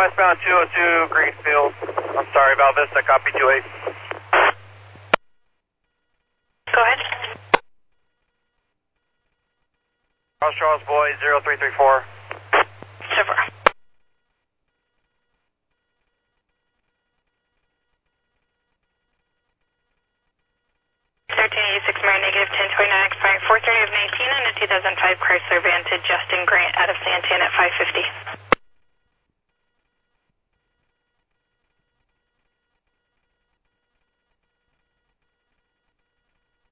westbound 202 Greenfield. I'm sorry, Val Vista, copy 28. Go ahead. Charles Boy 0334. Super. 1386 Mary, negative 1029, expiring 430 of 19 and a 2005 Chrysler Vantage Justin Grant out of Santan at 550.